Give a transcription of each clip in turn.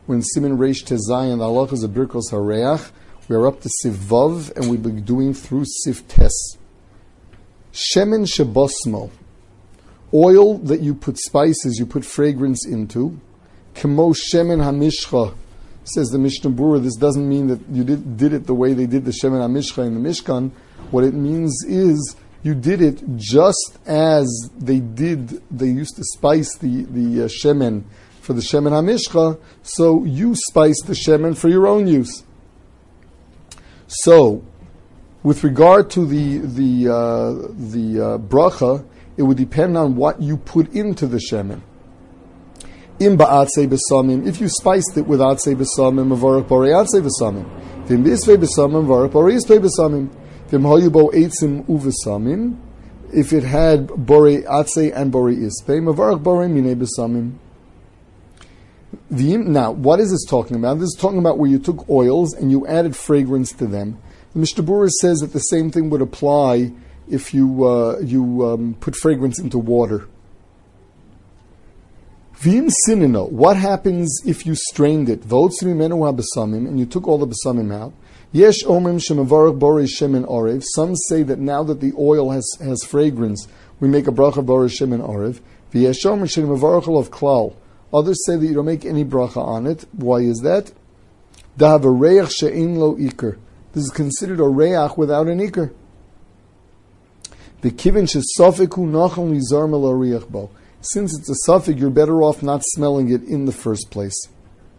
When Siman Reish Tezayin, the halacha is a Birkos Hareach. We are up to Siv Vav, and we'll be doing through Siv Tes. Shemen Shebosmo, oil that you put spices, you put fragrance into. Kemo Shemen HaMishcha, says the Mishnah Berurah. This doesn't mean that you did it the way they did the Shemen HaMishcha in the Mishkan. What it means is you did it just as they used to spice the Shemen for the Shemen HaMishcha, so you spice the Shemen for your own use. So, with regard to the bracha, it would depend on what you put into the shemen. Im ba'atzei besamim, if you spiced it with atzei besamim, mavarach borei atzei besamim. V'im bisvei besamim, mavarach borei isvei besamim. V'im hayu bo eitzim uvesamim, if it had borei atzei and borei isvei, mavarach borei minei besamim. Now, what is this talking about? This is talking about where you took oils and you added fragrance to them. The Mishnah Berurah says that the same thing would apply if you put fragrance into water. V'im sinino, what happens if you strained it? V'otzi mimenu ha-besamim, and you took all the besamim out. Yesh omrim shemavarach borei shemen orev. Some say that now that the oil has fragrance, we make a bracha borei shemen orev. V'yesh omrim shemavarach olav klal. Others say that you don't make any bracha on it. Why is that? Dahav a reach she'in lo iker. This is considered a reach without an iker. The kivin she'safeku nachon lizar mel hariach bo. Since it's a suffix, you're better off not smelling it in the first place.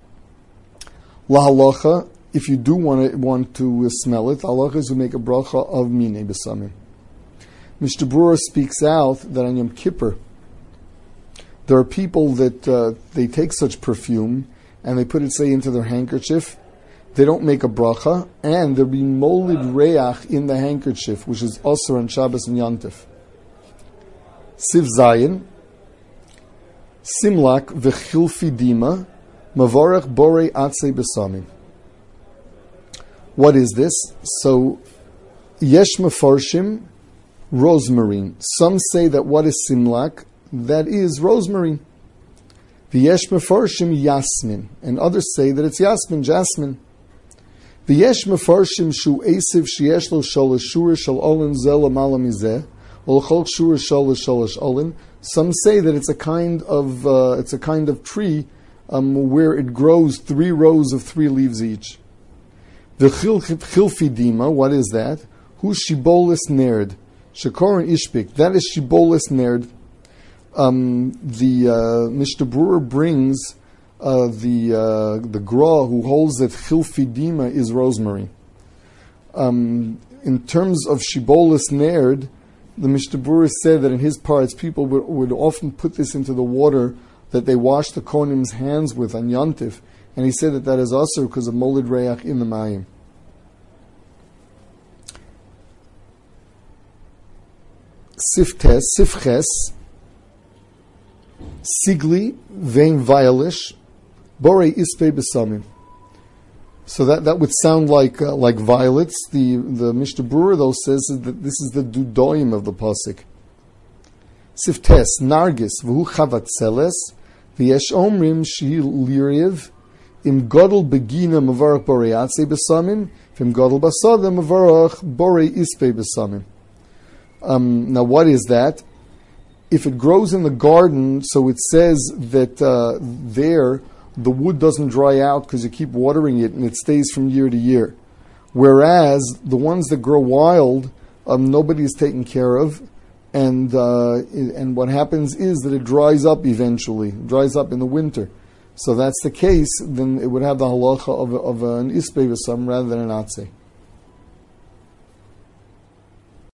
La halacha, if you do want to smell it, halacha is to make a bracha of minei besamim. Mishnah Berurah speaks out that on Yom Kippur, there are people that they take such perfume and they put it, say, into their handkerchief. They don't make a bracha, and there'll be molid reach in the handkerchief, which is osur on Shabbos and Yantif. Siv Zayin, Simlak v'chilfi dima, mavarech borei atzei besamim. What is this? So, yesh mefarshim, rosemary. Some say that what is simlak? That is rosemary. V'yesh mefarshim yasmin, and others say that it's jasmine. V'yesh mefarshim shu esiv sheyesh lo shalosh shura shal olin zel amala mizeh, olchol shura shalosh olin. Some say that it's a kind of tree where it grows 3 rows of 3 leaves each. The chilfi dima, what is that? Hu shibolis nerd, shekorin ishpik. That is shibolis nerd. The Mishnah Berurah brings the Gra who holds that chilfi dima is rosemary. In terms of shibolis nerd, the Mishnah Berurah said that in his parts, people would often put this into the water that they wash the Kohenim's hands with on Yantif, and he said that is also because of molid reach in the mayim. Sifches, sigli, vein violish, borei ispe besamim. So that would sound like violets. The Mishnah Berurah though says that this is the dudoim of the pasuk. Siftes nargis v'hu chavatzeles v'yesh omrim shi liriv im godel begina mavarach borei atzei besamim v'im godel basada mavarach borei ispe besamim. Now what is that? If it grows in the garden, so it says that there the wood doesn't dry out because you keep watering it and it stays from year to year. Whereas the ones that grow wild, nobody is taken care of, and what happens is that it dries up eventually, dries up in the winter. So that's the case, then it would have the halacha of an ispe v'sam rather than an atzei.